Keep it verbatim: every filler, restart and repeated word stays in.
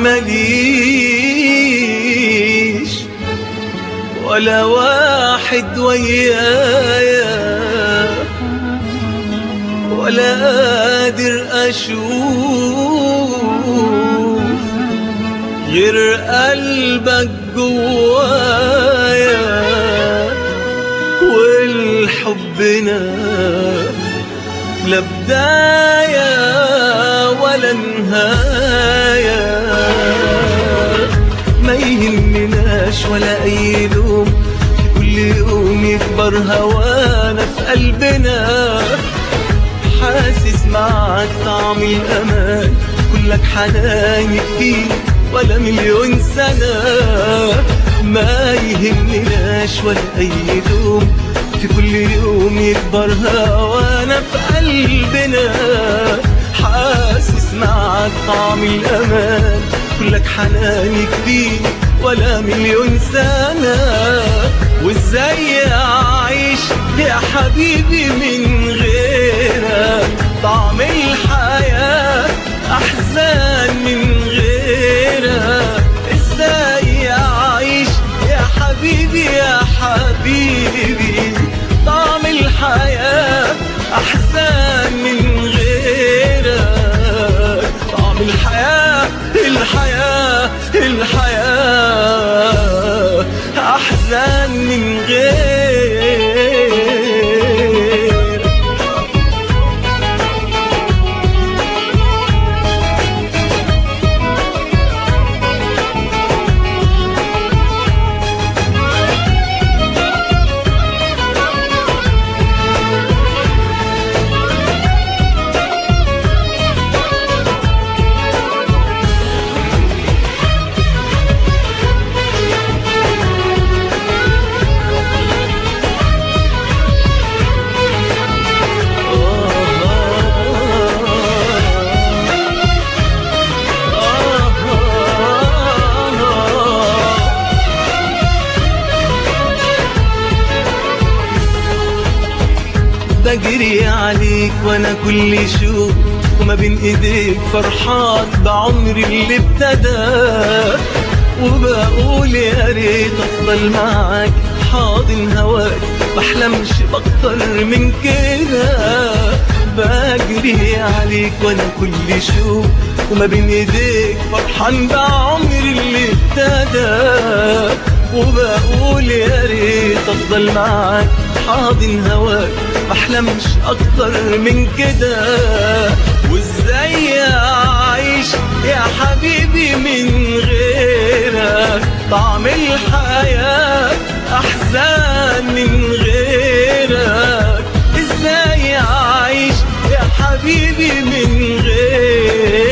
مليش ولا واحد ويايا، ولا قادر أشوف غير قلبك جوايا، والحبنا لا بداية ولا نهاية. ما يهمناش ولا أي لوم، كل يوم يكبر هوانا في قلبنا، حاسس معك طعم الأمان، كلك حنان يكفيك ولا مليون سنة. ما يهمناش ولا أي لوم، في كل يوم يكبر هوانا في قلبنا، حاسس معك طعم الأمان، كلك حنان يكفيك ولا مليون سنة. وازاي أعيش يا حبيبي من غيرك، طعم الحياة أحزان من غيرك. ازاي أعيش يا حبيبي يا حبيبي، طعم الحياة أحزان من غيرك. طعم الحياة الحياة الحياة أحزان من غيرك. بجري عليك وانا كل شوق، وما بين ايديك فرحان بعمري اللي ابتدى، وبقول يا ريت افضل معاك حاضن هواك، بحلمش باكتر من كده. بجري عليك وانا كل شوق، وما بين ايديك فرحان بعمري اللي ابتدى، وبقول يا ريت افضل معاك حاضن هواك، بحلمش اكتر من كده. وازاي اعيش يا حبيبي من غيرك، طعم الحياة احزان من غيرك. ازاي اعيش يا حبيبي من غيرك،